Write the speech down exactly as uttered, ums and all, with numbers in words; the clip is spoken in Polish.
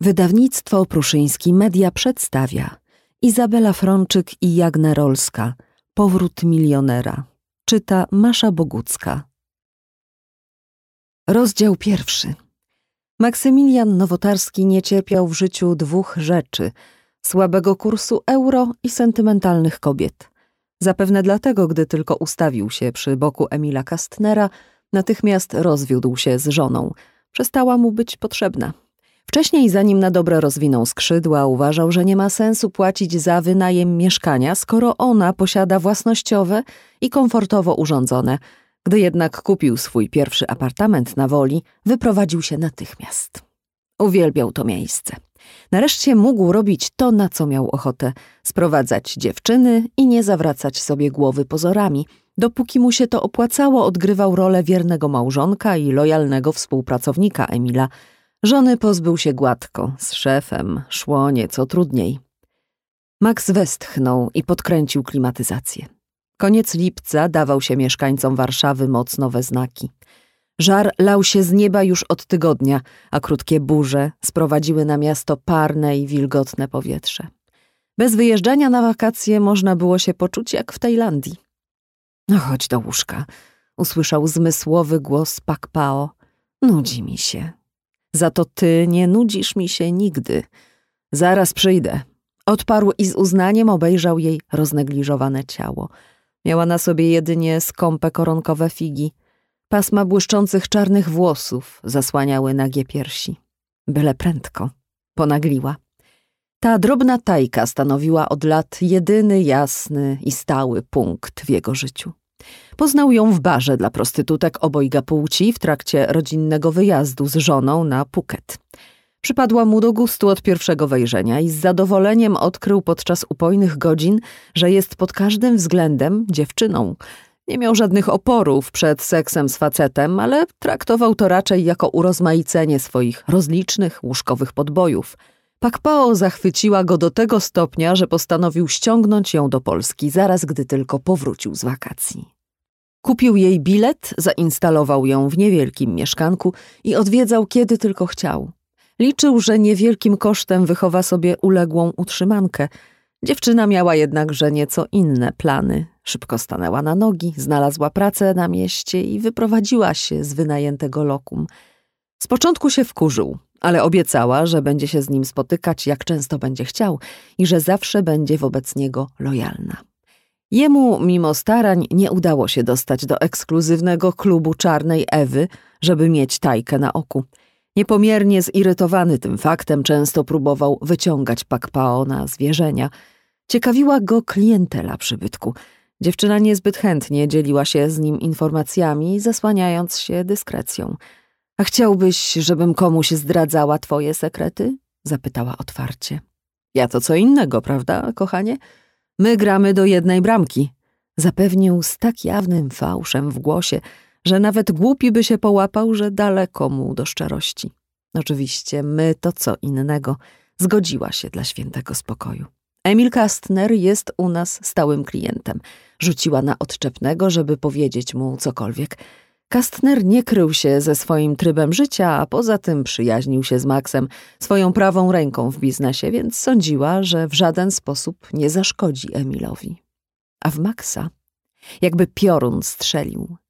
Wydawnictwo Pruszyński Media przedstawia Izabela Frączyk i Jagna Rolska. Powrót milionera. Czyta Masza Bogucka. Rozdział pierwszy. Maksymilian Nowotarski nie cierpiał w życiu dwóch rzeczy: słabego kursu euro i sentymentalnych kobiet. Zapewne dlatego, gdy tylko ustawił się przy boku Emila Kastnera, natychmiast rozwiódł się z żoną. Przestała mu być potrzebna. Wcześniej, zanim na dobre rozwinął skrzydła, uważał, że nie ma sensu płacić za wynajem mieszkania, skoro ona posiada własnościowe i komfortowo urządzone. Gdy jednak kupił swój pierwszy apartament na Woli, wyprowadził się natychmiast. Uwielbiał to miejsce. Nareszcie mógł robić to, na co miał ochotę: sprowadzać dziewczyny i nie zawracać sobie głowy pozorami. Dopóki mu się to opłacało, odgrywał rolę wiernego małżonka i lojalnego współpracownika Emila. Żony pozbył się gładko, z szefem szło nieco trudniej. Max westchnął i podkręcił klimatyzację. Koniec lipca dawał się mieszkańcom Warszawy mocno we znaki. Żar lał się z nieba już od tygodnia, a krótkie burze sprowadziły na miasto parne i wilgotne powietrze. Bez wyjeżdżania na wakacje można było się poczuć jak w Tajlandii. No chodź do łóżka, usłyszał zmysłowy głos Pak Pao. Nudzi mi się. Za to ty nie nudzisz mi się nigdy. Zaraz przyjdę. Odparł i z uznaniem obejrzał jej roznegliżowane ciało. Miała na sobie jedynie skąpe koronkowe figi. Pasma błyszczących czarnych włosów zasłaniały nagie piersi. Byle prędko. Ponagliła. Ta drobna tajka stanowiła od lat jedyny jasny i stały punkt w jego życiu. Poznał ją w barze dla prostytutek obojga płci w trakcie rodzinnego wyjazdu z żoną na Phuket. Przypadła mu do gustu od pierwszego wejrzenia i z zadowoleniem odkrył podczas upojnych godzin, że jest pod każdym względem dziewczyną. Nie miał żadnych oporów przed seksem z facetem, ale traktował to raczej jako urozmaicenie swoich rozlicznych łóżkowych podbojów. Pak Pao zachwyciła go do tego stopnia, że postanowił ściągnąć ją do Polski, zaraz gdy tylko powrócił z wakacji. Kupił jej bilet, zainstalował ją w niewielkim mieszkanku i odwiedzał kiedy tylko chciał. Liczył, że niewielkim kosztem wychowa sobie uległą utrzymankę. Dziewczyna miała jednakże nieco inne plany. Szybko stanęła na nogi, znalazła pracę na mieście i wyprowadziła się z wynajętego lokum. Z początku się wkurzył, ale obiecała, że będzie się z nim spotykać jak często będzie chciał i że zawsze będzie wobec niego lojalna. Jemu, mimo starań, nie udało się dostać do ekskluzywnego klubu Czarnej Ewy, żeby mieć tajkę na oku. Niepomiernie zirytowany tym faktem, często próbował wyciągać Pak Pao na zwierzenia. Ciekawiła go klientela przybytku. Dziewczyna niezbyt chętnie dzieliła się z nim informacjami, zasłaniając się dyskrecją. — A chciałbyś, żebym komuś zdradzała twoje sekrety? — zapytała otwarcie. — Ja to co innego, prawda, kochanie? My gramy do jednej bramki — zapewnił z tak jawnym fałszem w głosie, że nawet głupi by się połapał, że daleko mu do szczerości. Oczywiście my to co innego. Zgodziła się dla świętego spokoju. Emil Kastner jest u nas stałym klientem. Rzuciła na odczepnego, żeby powiedzieć mu cokolwiek. Kastner nie krył się ze swoim trybem życia, a poza tym przyjaźnił się z Maxem, swoją prawą ręką w biznesie, więc sądziła, że w żaden sposób nie zaszkodzi Emilowi. A w Maxa jakby piorun strzelił.